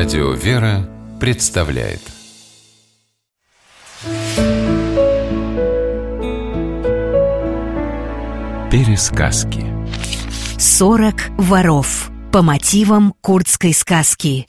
Радио «Вера» представляет Пересказки. 40 воров по мотивам курдской сказки.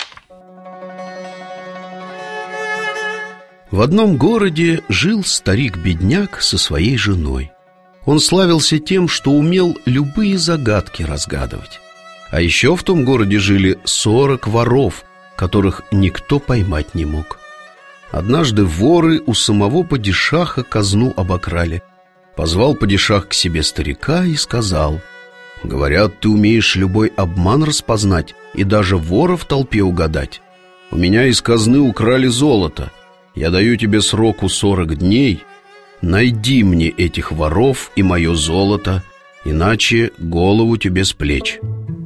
В одном городе жил старик-бедняк со своей женой. Он славился тем, что умел любые загадки разгадывать. А еще в том городе жили 40 воров, которых никто поймать не мог. Однажды воры у самого падишаха казну обокрали. Позвал падишах к себе старика и сказал: «Говорят, ты умеешь любой обман распознать и даже вора в толпе угадать. У меня из казны украли золото. Я даю тебе сроку 40 дней. Найди мне этих воров и мое золото, иначе голову тебе с плеч».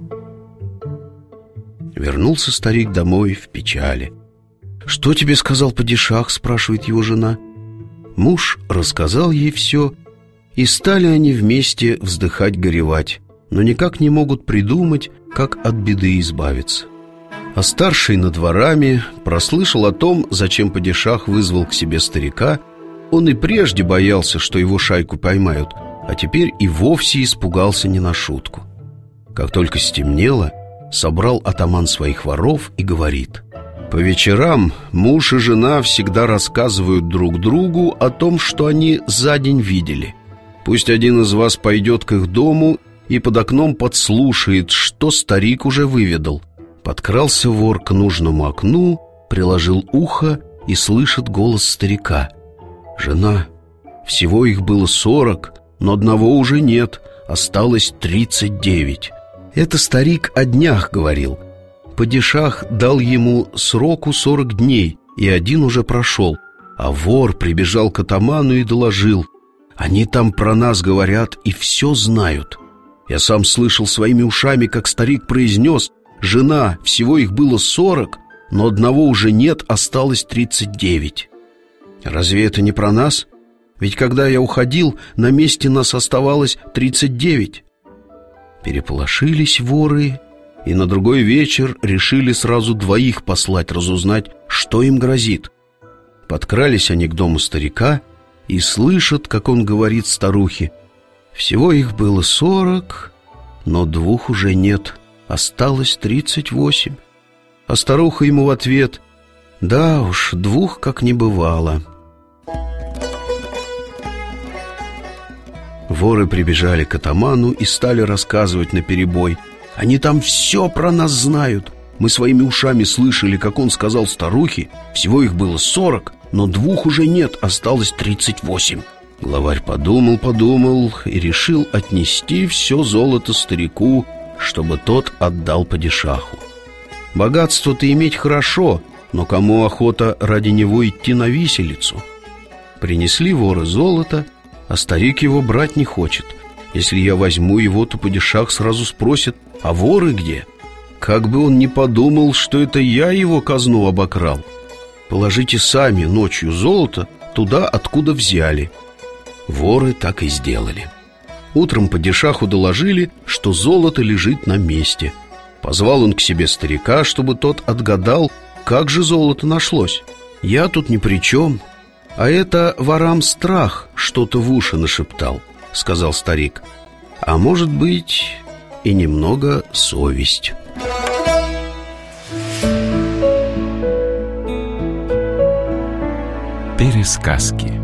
Вернулся старик домой в печали. «Что тебе сказал падишах?» — спрашивает его жена. Муж рассказал ей все, и стали они вместе вздыхать-горевать, но никак не могут придумать, как от беды избавиться. А старший над ворами прослышал о том, зачем падишах вызвал к себе старика. Он и прежде боялся, что его шайку поймают, а теперь и вовсе испугался не на шутку. Как только стемнело, собрал атаман своих воров и говорит: «По вечерам муж и жена всегда рассказывают друг другу о том, что они за день видели. Пусть один из вас пойдет к их дому и под окном подслушает, что старик уже выведал». Подкрался вор к нужному окну, приложил ухо и слышит голос старика: «Жена, всего их было 40, но одного уже нет, осталось 39. Это старик о днях говорил. Падишах дал ему сроку 40 дней, и один уже прошел. А вор прибежал к атаману и доложил: они там про нас говорят и все знают. Я сам слышал своими ушами, как старик произнес: жена, всего их было 40, но одного уже нет, осталось 39. Разве это не про нас? Ведь когда я уходил, на месте нас оставалось 39. Переполошились воры и на другой вечер решили сразу двоих послать разузнать, что им грозит. Подкрались они к дому старика и слышат, как он говорит старухе: всего их было 40, но двух уже нет, осталось 38. А старуха ему в ответ: да уж, двух как не бывало. Воры прибежали к атаману и стали рассказывать наперебой: они там все про нас знают. Мы своими ушами слышали, как он сказал старухе: всего их было 40, но двух уже нет, осталось 38. Главарь подумал и решил отнести все золото старику, чтобы тот отдал падишаху. Богатство-то иметь хорошо, но кому охота ради него идти на виселицу? Принесли воры золото, а старик его брать не хочет. Если я возьму его, то падишах сразу спросит: а воры где? Как бы он ни подумал, что это я его казну обокрал. Положите сами ночью золото туда, откуда взяли. Воры так и сделали. Утром падишаху доложили, что золото лежит на месте. Позвал он к себе старика, чтобы тот отгадал, как же золото нашлось. Я тут ни при чем, а это ворам страх что-то в уши нашептал, сказал старик. А может быть, и немного совесть. Пересказки.